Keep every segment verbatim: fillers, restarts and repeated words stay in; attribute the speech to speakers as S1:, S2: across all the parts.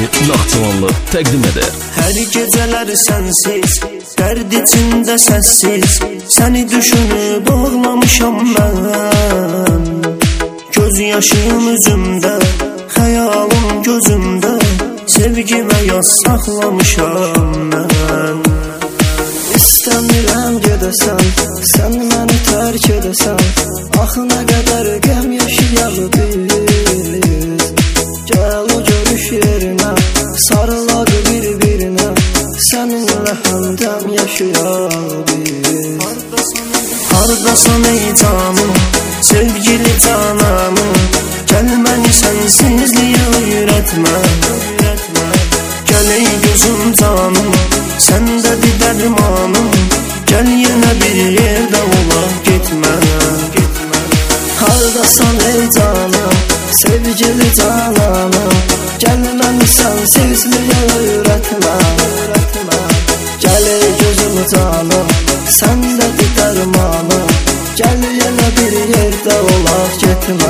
S1: Naxçıvanlı təqdim edər.
S2: Hər gecələr sənsiz, dərd içində səssiz, səni düşünüb ağlamışam mən. Göz yaşım üzümdə, xəyalım gözümdə, sevgimə yaz saxlamışam mən. İstəmirəm gedəsən, sən məni tərk edəsən, axı nə qədər qəm yaşayaq biz. Gəl o görüş yerinə, sarılaq bir-birinə, səninlə həmdəm yaşayaq biz. Hardasan ey canım, sevgili cananım, gəl məni sənsizliyə öyrətmə. Gəl ey gözüm canım, səndədir dərmanım, gəl yenə bir yerdə olaq getmə. Hardasan ey canım, sevgili cananım, gəl məni sənsizliyə öyrətmə. Gəl ey gözüm canım, səndədir dərmanım, gəl yenə bir yerdə olaq getmə.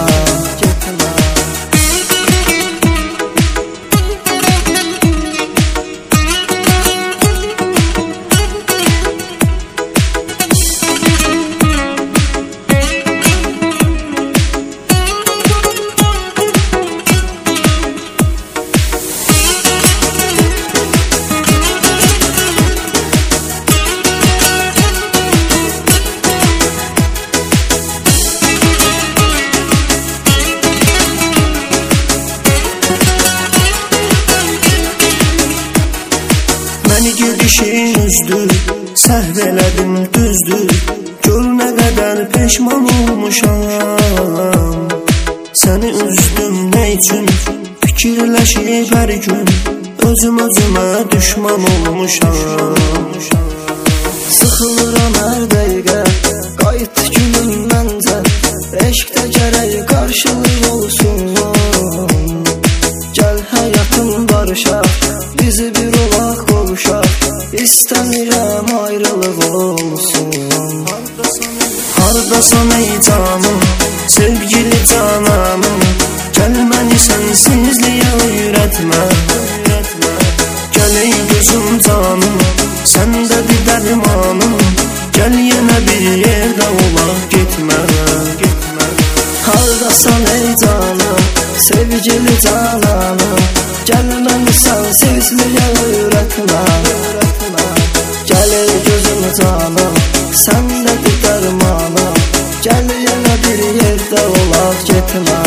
S2: Məni gedişin üzdür, səhv elədim düzdür, gör nə qədər peşman olmuşam. Səni üzdüm nə üçün, fikirləşib hər gün, özüm özümə düşman olmuşam. Sıxılıram hər dəqiqə, qayıt günüm məncə, eşqdə gərək qarşılıq olsun. Gəl həyatım barışaq, bizi bir olaq qovuşaq, İstəmirəm ayrılıq olsun. Hardasan ey canım, sevgili cananım, gəl məni sənsizliyə öyrətmə. Gəl ey gözüm canım, səndədir dərmanım, gəl yenə bir yerdə olaq getmə. Hardasan ey canım, sevgili cananım, gəl məni sənsizliyə öyrətmə. Gəl ey gözüm canım, səndədir dərmanım, gəl yenə bir yerdə olaq getmə.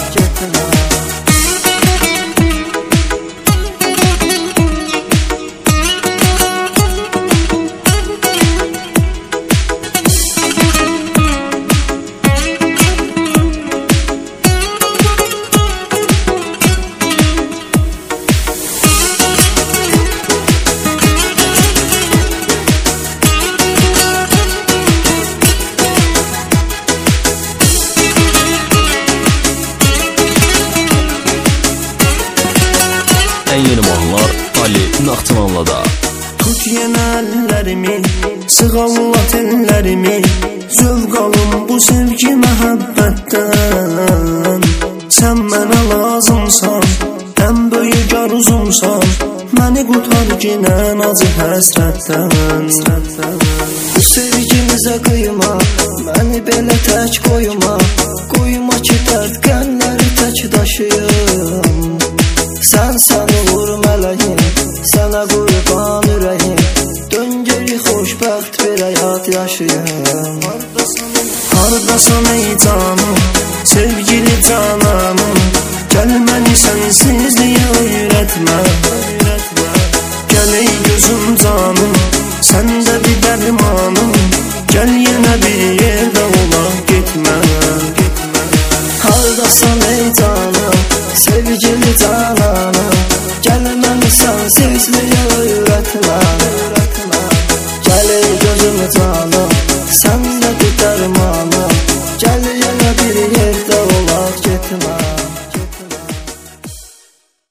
S1: Ən yeni mahnılar Ali Naxçıvanlıda.
S2: Tut yenə əllərimi, sığallat ellərimi, zövq alım bu sevgi məhəbbətdən. Sən mənə lazımsan, ən böyük arzumsan, məni qutar ginən acı həsrətdən. Bu sevgimizə qıyma, məni belə tək qoyma, qoyma ki dərd qənləri tək daşıyım. Sən səni vur mələyim, sənə qurban ürəyim, dön geri xoşbəxt bir həyat yaşayım. Hardasan ey canım, sevgili cananım, gəl məni sənsizliyə öyrətmə. Gəl ey gözüm canım, səndədir dərmanım, gəl yenə bir yerdə olaq getmə. Hardasan ey canım, sevgili cananım, gəl məni sənsizliyə öyrətmə. Gəl ey gözüm canım, səndədir dərmanım, gəl yenə bir yerdə olaq getmə.